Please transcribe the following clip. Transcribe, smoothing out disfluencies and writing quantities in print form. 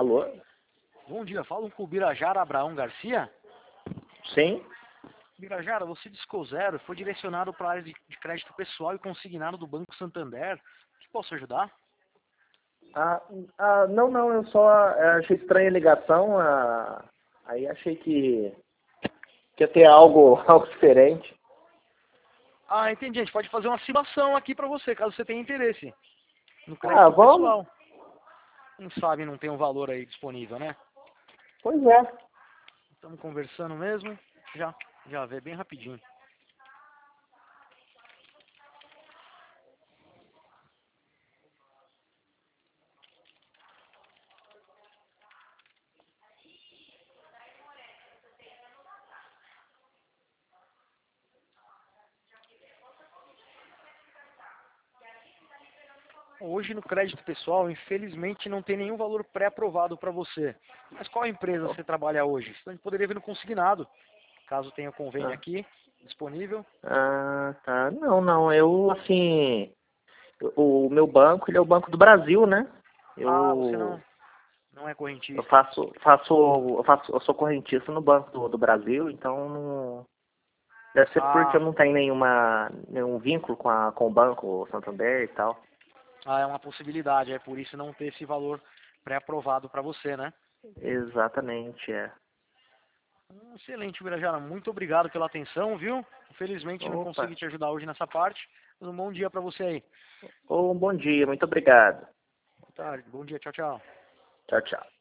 Alô? Bom dia, falo com o Birajara Abraão Garcia. Sim? Birajara, você discou zero e foi direcionado para a área de crédito pessoal e consignado do Banco Santander. Que posso ajudar? Não, eu só achei estranha a ligação, aí achei que ia ter algo, algo diferente. Ah, entendi. A gente pode fazer uma simulação aqui para você, caso você tenha interesse. No crédito Vamos? pessoal. Quem sabe não tem um valor aí disponível, né? Pois é. Estamos conversando mesmo. Já vê bem rapidinho. Hoje no crédito pessoal, infelizmente, não tem nenhum valor pré-aprovado para você. Mas qual empresa você trabalha hoje? Então a gente poderia ver no consignado, caso tenha convênio Ah, aqui disponível. tá. Não, eu, assim, o meu banco, ele é o Banco do Brasil, né? Ah, você Eu, não é eu correntista. eu sou correntista no Banco do Brasil, então deve ser porque eu Ah, não tenho nenhum vínculo com o Banco Santander e tal. é uma possibilidade, é por isso não ter esse valor pré-aprovado para você, né? Exatamente, é. Excelente, Birajara. Muito obrigado pela atenção, viu? Infelizmente não Opa. consegui te ajudar hoje nessa parte. Mas um bom dia para você aí. Bom dia, muito obrigado. Boa tarde, bom dia, tchau, tchau. Tchau, tchau.